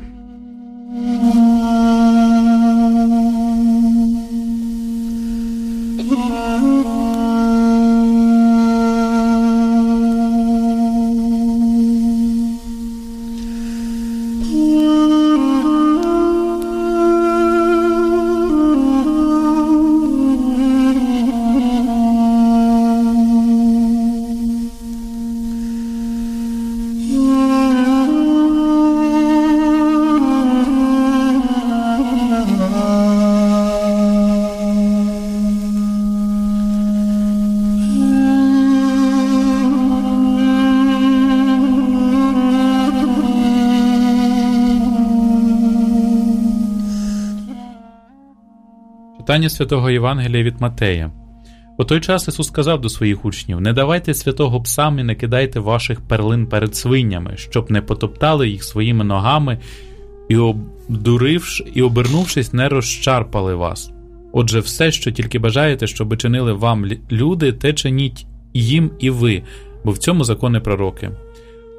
Читання Святого Євангелія від Матея. У той час Ісус сказав до своїх учнів: «Не давайте святого псам і не кидайте ваших перлин перед свинями, щоб не потоптали їх своїми ногами і, обдуривши, і обернувшись, не розчарпали вас. Отже, все, що тільки бажаєте, щоб чинили вам люди, те чиніть їм і ви, бо в цьому закони пророки.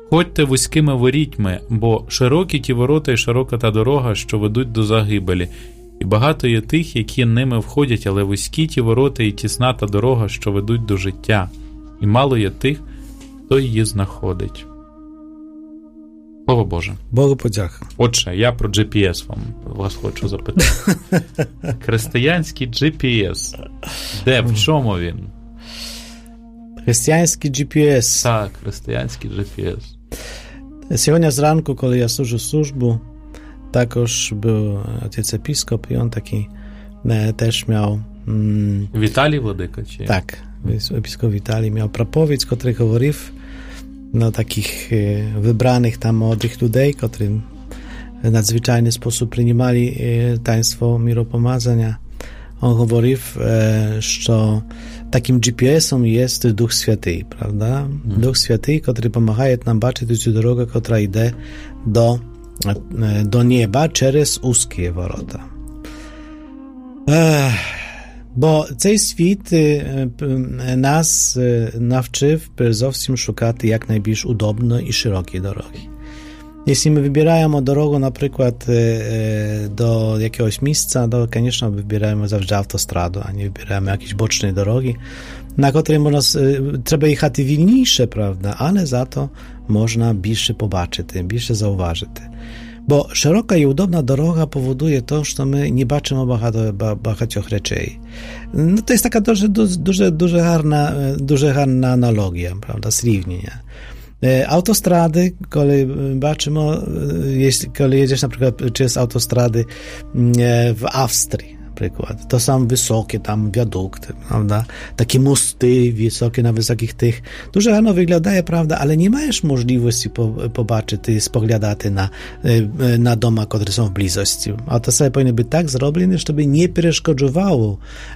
Ходьте вузькими ворітьми, бо широкі ті ворота і широка та дорога, що ведуть до загибелі. І багато є тих, які ними входять, але вузькі ті ворота і тісна та дорога, що ведуть до життя. І мало є тих, хто її знаходить. Слово Боже. Богу подяка. Отже, я про джі пі ес вам вас хочу запитати. Християнський джі пі ес. Де, в чому він? Християнський джі пі ес. Так, християнський джі пі ес. Сьогодні зранку, коли я служу службу, також був отець епіскоп, і він такий не, теж мав... М- Віталій Владика? Чи? Так, епіскоп Віталій мав проповідь, котрий говорив на таких е, вибраних там молодих людей, котрі в надзвичайний спосіб приймали е, таїнство миропомазання. On говорив, е, що таким джі пі ес-ом є Дух Святий, правда? Mm. Дух Святий, котрий допомагає нам бачити цю дорогу, котра йде до, е, до неба через узкі ворота. Е, бо цей світ е, е, нас е, навчив перш зовсім шукати якнайбільш удобно і широкі дороги. Jeśli my wybieramy drogę na przykład do jakiegoś miejsca, to koniecznie wybieramy zawsze autostradę, a nie wybieramy jakieś boczne drogi, na której można, trzeba jechać wolniejsze, prawda, ale za to można bliższe pobaczyć, bliższe zauważyć. Bo szeroka i udobna droga powoduje to, że my nie baczymy багатьох rzeczy. No to jest taka дуже, дуже, дуже гарна, дуже гарна аналогія, правда, зрівняння. Autostrady, kiedy baczymy, jeśli kiedy jedziesz na przykład przez autostrady w Austrii, na przykład, to są wysokie tam wiadukty, prawda? Takie mosty wysokie na wysokich tych. Дуже гарно wyglądaje, prawda, ale nie masz możliwości pobaczyć i spoglądać na, na doma, które są w bliskości. Autostrady powinny być tak zrobione, żeby nie przeszkadzowało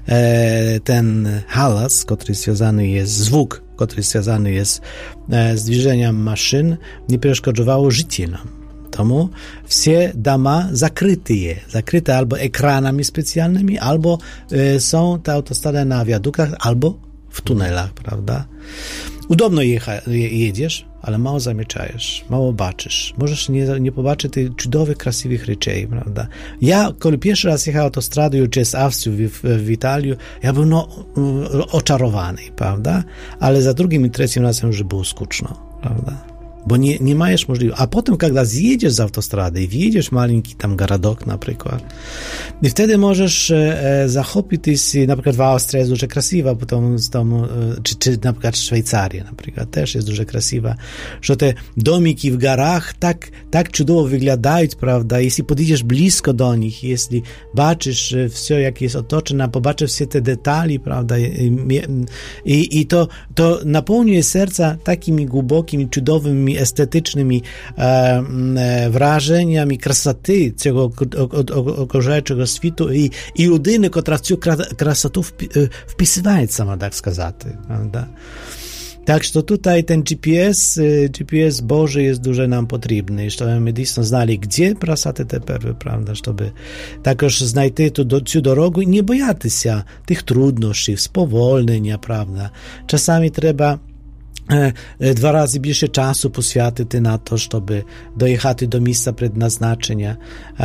ten hałas, który związany jest, zwuk, który związany jest z движением maszyn, nie przeszkadzowało życie nam. Tomu wszystkie dama zakryte, zakryte albo ekranami specjalnymi, albo y, są te autostrady na wiaduktach, albo w tunelach, prawda? Udobno jecha, jedziesz, ale mało zamieczajesz, mało baczysz. Możesz nie, nie pobaczyć tych cudowych, krasiwych rzeczy, prawda? Ja, kiedy pierwszy raz jechałem autostradą przez Austrię w, w Italię, ja był no, oczarowany, prawda? Ale za drugim i trzecim razem już było skuczno, prawda? Bo nie, nie masz możliwości. A potem, kiedy zjedziesz z autostrady i wjedziesz malinki tam garadok na przykład, i wtedy możesz e, zachopić się, na przykład w Austrii jest dużo krasiwa, potem z domu, e, czy, czy na przykład Szwajcaria na przykład też jest dużo krasiwa, że te domiki w garach tak, tak cudowo wyglądają, prawda? Jeśli podjedziesz blisko do nich, jeśli baczysz wszystko, jak jest otoczone, pobaczysz wszystkie te detali, prawda? I, i, i to, to napełniuje serca takimi głębokimi, cudowymi, estetycznymi e, e, wrażeniami krasoty tego okolicznego świtu i, i ludyny, która цю красоту wpisywaje, sama tak сказать, prawda? Tak, że tutaj ten G P S, G P S Boży jest дуже nam potrzebny, żeby my dійсно znali, gdzie prasaty te perły, prawda, żeby також znajти tu цю дорогу i nie bojaty się tych trudności, spowolnienia, prawda. Czasami trzeba dwa razy bільше часу посвятити на то, щоб доїхати до місця предназначення.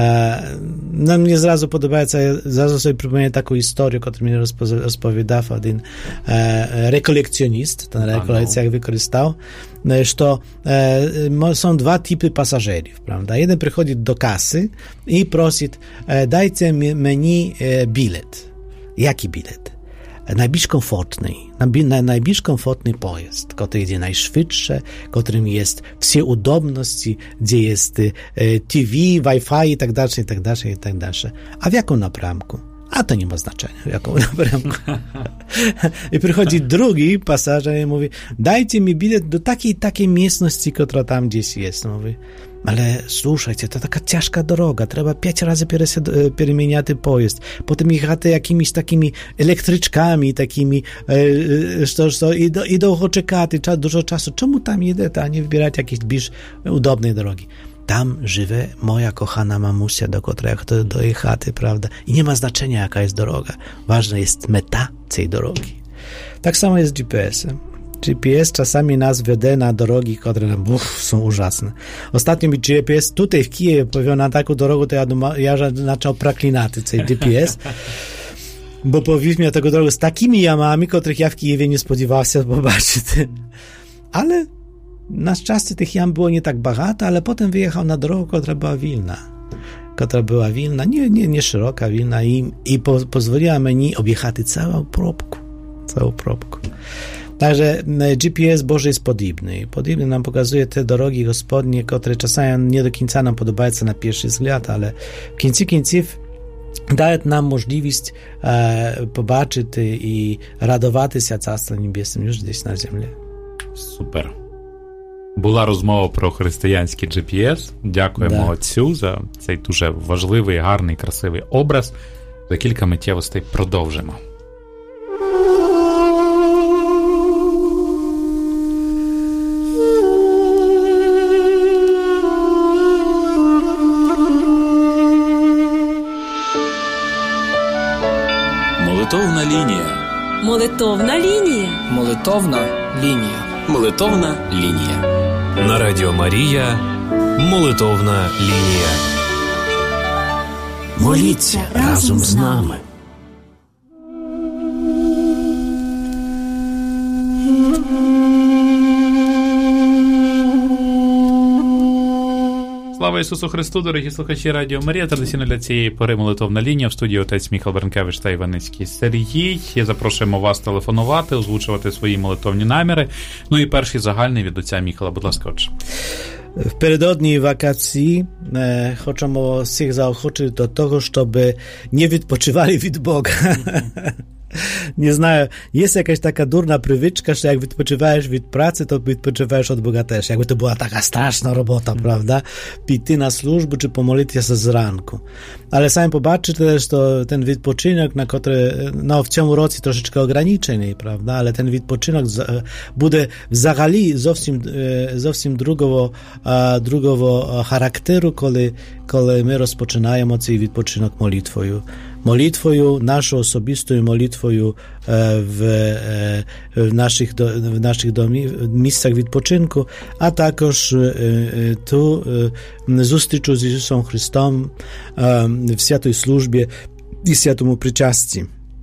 На мені зразу подобається, я зразу собі припоминаю таку історію, яку мені розповідав один реколекціоніст, на реколекціях використав, що są dwa typy pasażerów, prawda? Jeden przychodzi do kasy i prosi, dajcie menu bilet. Jaki bilet? Najbliż komfortny, najbliż komfortny pojazd, który jest najszybszy, którym jest wszystkie udobności, gdzie jest T V, Wi-Fi i tak dalej, i tak dalej, i tak dalej. A w jaką napramku? A to nie ma znaczenia, w jaką napramku. I przychodzi drugi pasażer i mówi, dajcie mi bilet do takiej takiej miejscowości, która tam gdzieś jest. Mówi, ale słuchajcie, to taka ciężka droga, trzeba pięć razy переміняти pojazd, potem jechać jakimiś takimi elektryczkami, takimi, że, że i, do, i długo czekać, dużo czasu. Czemu tam jedę, a nie wybierać jakiejś bliż udobnej drogi? Tam żywe moja kochana mamusia, do której chcę dojechać, prawda? I nie ma znaczenia, jaka jest droga. Ważna jest meta tej drogi. Tak samo jest z G P S-em. G P S czasami nas веде na drogi, które uff, są ужасne. Ostatnio mi G P S tutaj w Kijewie powiedział na taką drogę, to ja, duma, ja zaczął proklinati цей G P S, bo powieź mnie tego drogę z takimi jamami, których ja w Kijewie nie spodziewałem się zobaczyć. Ale na szczęście tych jam było nie tak багато, ale potem wyjechał na drogę, która była wilna. Która była wilna, nie, nie, nie szeroka, wilna i, i po, pozwoliła mi objechać całą próbkę. Całą próbkę. Także G P S Boży jest podobny. Podobny nam pokazuje te drogi gospodnie, które czasami nie do końca nam podobają na pierwszy wzgląd, ale w końcu końców daje nam możliwość e, pobaczyć i radować się Царством Небесним już gdzieś na ziemi. Супер. Була розмова про християнський Джі Пі Ес. Дякуємо да. отцю за цей дуже важливий, гарний, красивий образ. За кілька миттєвостей продовжимо. Молитовна лінія. Молитовна лінія. Молитовна лінія. Молитовна лінія. На Радіо Марія. Молитовна лінія. Моліться разом з нами. Слава Ісусу Христу, дорогі слухачі Радіо Марія. Традиційно для цієї пори молитовна лінія. В студії отець Міхал Бернкевич та Іваницький Сергій. Запрошуємо вас телефонувати, озвучувати свої молитовні наміри. Ну і перший загальний від отця Міхала. Будь ласка, отче. Впередодні вакації e, хочемо всіх заохочити до того, щоб не відпочивали від Бога. Nie знаю, jest jakaś taka durna prywyczka, że jak wypoczywasz od pracy, to wypoczywasz od Boga też. Jakby to była taka straszna robota, mm. prawda? Pity na służbę, czy pomolić się z ranku. Ale sami pobaczy też to ten wypoczynek, na który, no, w ciągu roku troszeczkę ograniczony, prawda? Ale ten wypoczynek będzie w zagali zowsім, zowsім drugiego, drugiego charakteru, kiedy, kiedy my rozpoczynamy ten wypoczynek modlitwą. Молитвою, нашою особистою молитвою в, в наших, в наших домі, місцях відпочинку, а також ту зустрічу з Ісусом Христом в святій службі і святому причасті.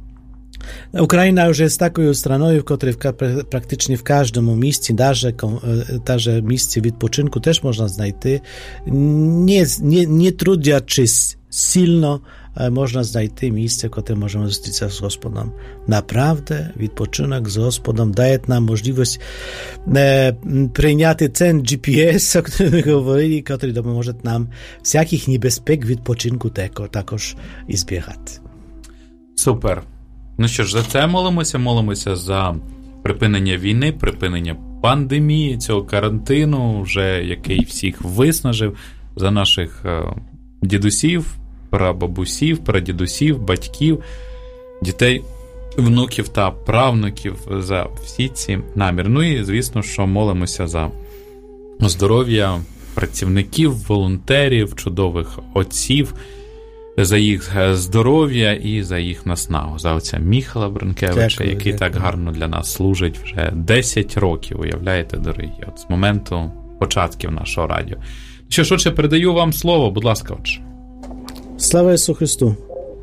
Ukraina już jest taką stroną, w której praktycznie w każdym miejscu, даже miejsce wypoczynku też można znaleźć. Nie, nie, nie trudiaczys silno można znaleźć miejsce, w którym możemy zobaczyć się z Gospodem. Naprawdę wypoczynek z Gospodem daje nam możliwość e, przyjąć ten G P S, o którym my mówili, który pomoże nam wszelkich niebezpiek wypoczynku tego також izbiegać. Super. Ну що ж, за це молимося, молимося за припинення війни, припинення пандемії, цього карантину, вже який всіх виснажив, за наших е, дідусів, прабабусів, прадідусів, батьків, дітей, внуків та правнуків, за всі ці наміри. Ну і, звісно, що молимося за здоров'я працівників, волонтерів, чудових отців, за їх здоров'я і за їх наснагу, за отця Міхала Бернкевича, дякую, який дякую. Так гарно для нас служить вже десять років, уявляєте, дорогі, от з моменту початків нашого радіо. Що ж, отче, передаю вам слово, будь ласка, отче. Слава Ісусу Христу.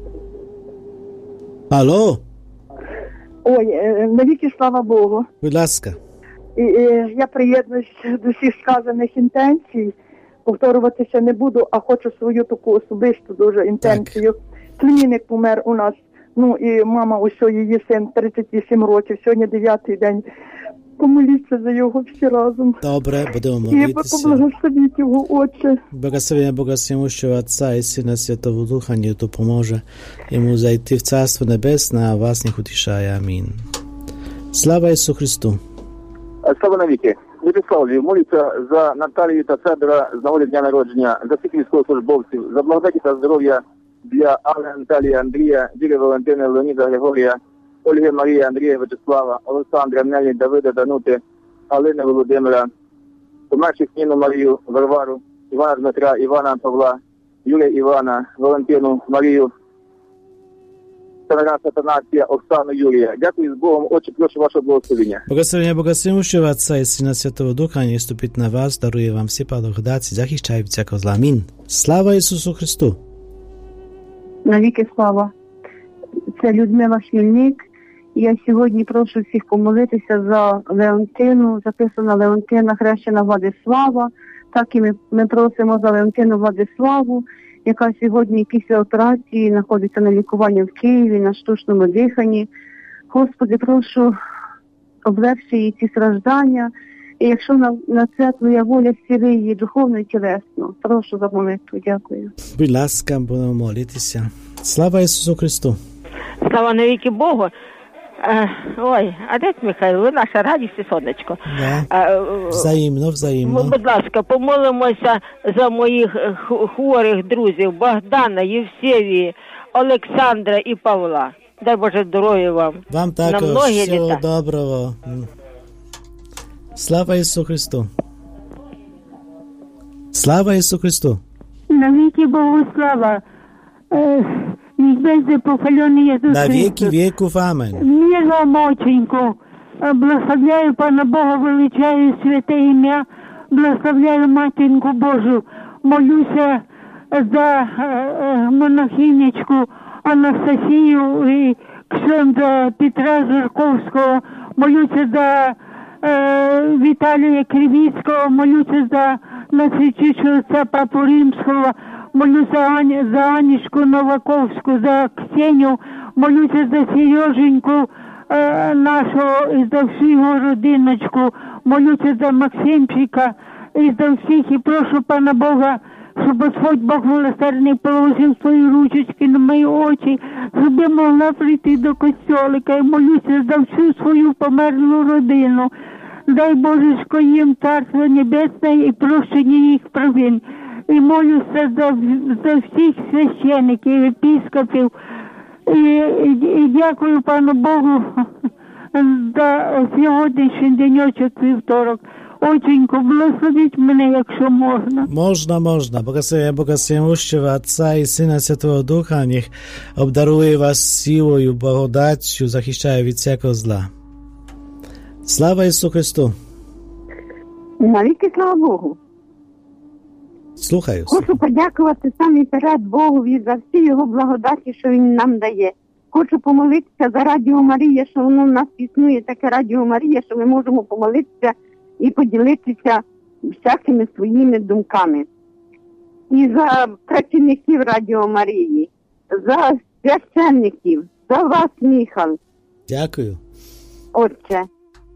Алло? Ой, навіки слава Богу. Будь ласка. І, і, я приєднуюсь до всіх сказаних інтенцій. Повторюватися не буду, а хочу свою таку особисту дуже інтенцію. Племінник помер у нас, ну і мама, ось її син, тридцять вісім років, сьогодні дев'ятий день. Помоліться за його всі разом. Добре, будемо молитися. І поблагословіть його, Отче. Благословення Бога Всемогущого Отця і Сина Святого Духа, не допоможе йому зайти в Царство Небесне, а вас не утішає. Амінь. Слава Ісусу Христу. Слава навіки. Вячеславі, моліться за Наталію та Федора з нагоди дня народження, за всіх військовослужбовців, за благодаті та здоров'я для Алли, Наталії, Андрія, Діри, Валентини, Леоніда, Григорія, Ольги, Марії, Андрія, Вячеслава, Олександра, Нелі, Давида, Данути, Алини, Володимира, померших Ніну, Марію, Варвару, Івана Дмитра, Івана Павла, Юрія Івана, Валентину, Марію, Тараса Атанасія, Оксану Юрія. Дякую з Богом. Отче, прошу вашого благословення. Благословення Бога Всемогущего Отца и Сына Святого Духа не ступить на вас, дарує вам всі благодаті, захищає від всякого зла. Амінь. Слава Ісусу Христу! Навіки слава. Це Людмила Хмільник. Я сьогодні прошу всіх помолитися за Леонтину, записана Леонтина, хрещена Владислава. Так і ми, ми просимо за Леонтину Владиславу, яка сьогодні після операції знаходиться на лікуванні в Києві, на штучному диханні. Господи, прошу, облегши її ці страждання. І якщо на, на це Твоя воля, зціли її духовно і тілесно. Прошу за молитву. Дякую. Будь ласка, будемо молитися. Слава Ісусу Христу! Слава навіки Богу! Е, ой, отець Михайло, ви наша радість і сонечко. Да. Е, взаємно, взаємно. Будь ласка, помолимося за моїх хворих друзів Богдана, Євсевії, Олександра і Павла. Дай Боже здоров'я вам. Вам також всього літа. Доброго. Слава Ісусу Христу! Слава Ісусу Христу! Навіки Богу слава! Небесный похваленный Иисус на веки веков. Аминь. Мир вам, отченьку. Благословляю Пана Бога, величаю святе ім'я, благословляю Матінку Божу. Молюся за монахинечку Анастасію і ксьонза Петра Жирковського. Молюся за е, Віталія Кривіцького, молюся за насвячичого отця Папу Римського. Молюся за, Ані, за Анічку Новаковську, за Ксеню, молюся за Сереженьку е, нашого і за всю його родиночку, молюся за Максимчика і за всіх, і прошу Пана Бога, щоб Господь Бог милосердний положив свої ручечки на мої очі, щоб я могла прийти до костьолика, і молюся за всю свою померлу родину. Дай Божечко їм Царство Небесне і прощення їх провин. І молюся за, за всіх священиків, епископів. І, і, і дякую Пану Богу за сьогоднішній денечок вівторок. Отченько, благословіть мене, якщо можна. Можна, можна. Благословення Бога Всемогущего Отца і Сина Святого Духа, нech обдарує вас силою, благодаттю, захищає від всякого зла. Слава Ісусу Христу! Навіки слава Богу! Слухаю. Хочу подякувати саме перед Богові за всі його благодаті, що він нам дає. Хочу помолитися за Радіо Марія, що воно в нас існує, таке Радіо Марія, що ми можемо помолитися і поділитися всякими своїми думками. І за працівників Радіо Марії, за священників, за вас, Михал. Дякую. Отче.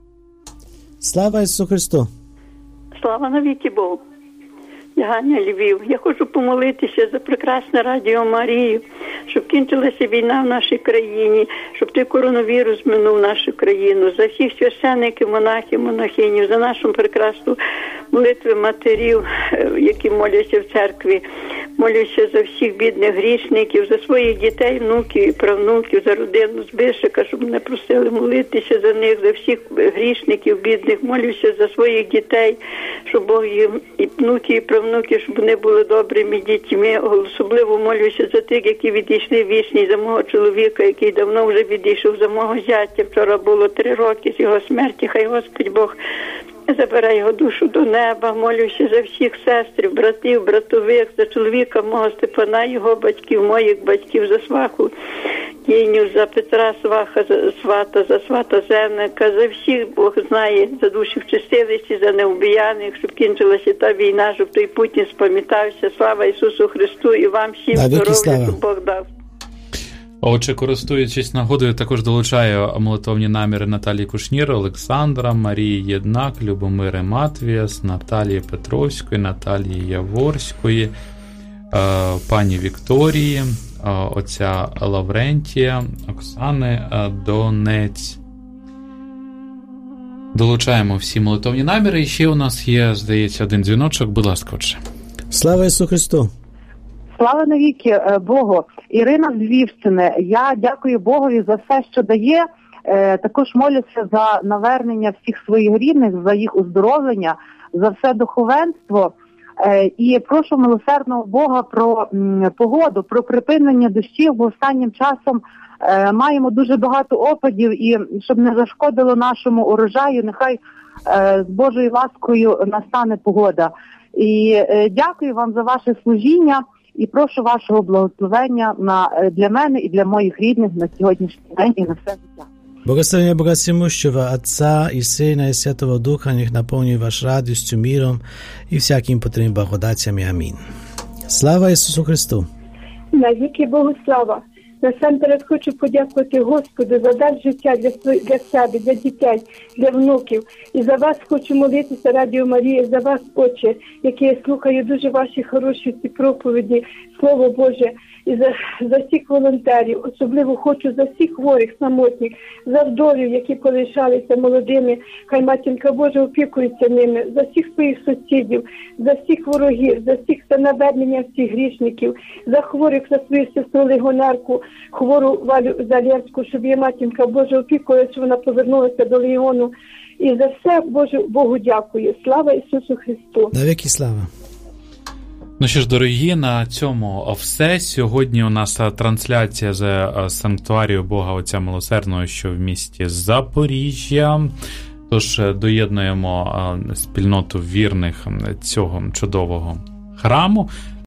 Слава Ісусу Христу! Слава навіки Богу! Я Ганя Львів. Я хочу помолитися за прекрасне Радіо Марію, щоб кінчилася війна в нашій країні, щоб той коронавірус минув нашу країну, за всіх священників, монахів, монахинів, за нашу прекрасну молитву матерів, які моляться в церкві. Молюся за всіх бідних грішників, за своїх дітей, внуків і правнуків, за родину Збишика, щоб мене просили молитися за них, за всіх грішників бідних. Молюся за своїх дітей, щоб Бог їм і внуки, і правнуки, щоб вони були добрими дітьми. Особливо молюся за тих, які відійшли в вічність, за мого чоловіка, який давно вже відійшов, за мого зятя. Вчора було три роки з його смерті. Хай Господь Бог забирай його душу до неба. Молюся за всіх сестрів, братів, братових, за чоловіка мого Степана, його батьків, моїх батьків, за сваху Кіню, за Петра сваха, за свата, за свата Зенника, за всіх Бог знає, за душі вчистилися, за неубіяних, щоб кінчилася та війна, щоб той Путін спам'ятався. Слава Ісусу Христу і вам всім здоров'я, щоб Бог дав. Отже, користуючись нагодою, також долучаю молитовні наміри Наталії Кушнір, Олександра, Марії Єднак, Любомири Матвіяс, Наталії Петровської, Наталії Яворської, пані Вікторії, отця Лаврентія, Оксани Донець. Долучаємо всі молитовні наміри. І ще у нас є, здається, один дзвіночок. Будь ласка, отже. Слава Ісусу Христу! Слава навіки Богу. Ірина з Львівщини. Я дякую Богові за все, що дає. Е, також молюся за навернення всіх своїх рідних, за їх оздоровлення, за все духовенство. І прошу милосердного Бога про погоду, про припинення дощів, бо останнім часом маємо дуже багато опадів, і щоб не зашкодило нашому урожаю, нехай з Божою ласкою настане погода. І дякую вам за ваше служіння і прошу вашого благословення на, для мене і для моїх рідних на сьогоднішній день і на все життя. Благословення Бога Всемущего, Отца и Сына и Святого Духа, нех наполнит ваш радостью, миром и всяким потребным благодатями. Аминь. Слава Ісусу Христу! Навіки Богу слава! Насамперед хочу подякувати Господу за дар життя для, для себе, для дітей, для внуків. І за вас хочу молитися, Радіо Марія, за вас, Отче, які я слухаю дуже ваші хороші ці проповіді, Слово Боже, і за, за всіх волонтерів. Особливо хочу за всіх хворих, самотніх, за вдовів, які полишалися молодими. Хай Матінка Божа опікується ними, за всіх своїх сусідів, за всіх ворогів, за всіх за навернення всіх грішників, за хворих, за свою сестру легіонерку, хвору Валю Залєвську, щоб її Матінка Божа опікувалася, щоб вона повернулася до Легіону. І за все Боже, Богу дякую. Слава Ісусу Христу! Навіки слава! Ну що ж, дорогі, на цьому все. Сьогодні у нас трансляція з санктуарію Бога Отця Милосердного, що в місті Запоріжжя. Тож доєднуємо спільноту вірних цього чудового храму.